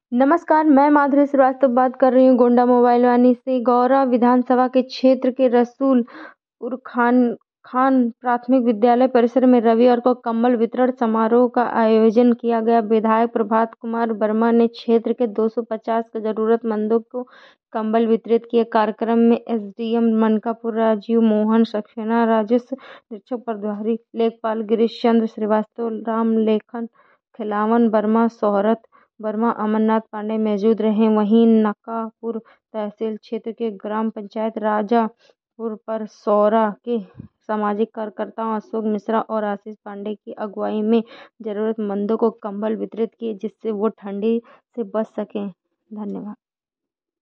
नमस्कार, मैं माधुरी श्रीवास्तव बात कर रही हूँ गोंडा मोबाइल वानी से। गौरा विधानसभा के क्षेत्र के रसूलपुर खान प्राथमिक विद्यालय परिसर में रविवार को कंबल वितरण समारोह का आयोजन किया गया। विधायक प्रभात कुमार वर्मा ने क्षेत्र के 250 जरूरतमंदों को कंबल वितरित किए। कार्यक्रम में एसडीएम मनकापुर राजीव मोहन सक्सेना, राजस्व निरीक्षक प्रभारी लेखपाल गिरीश चंद्र श्रीवास्तव, राम लेखन खिलावन वर्मा, शोहरत वर्मा, अमरनाथ पांडे मौजूद रहे। वहीं नकापुर तहसील क्षेत्र के ग्राम पंचायत राजापुर पर सौरा के सामाजिक कार्यकर्ताओं अशोक मिश्रा और आशीष पांडे की अगुवाई में जरूरतमंदों को कंबल वितरित किए, जिससे वो ठंडी से बच सकें। धन्यवाद।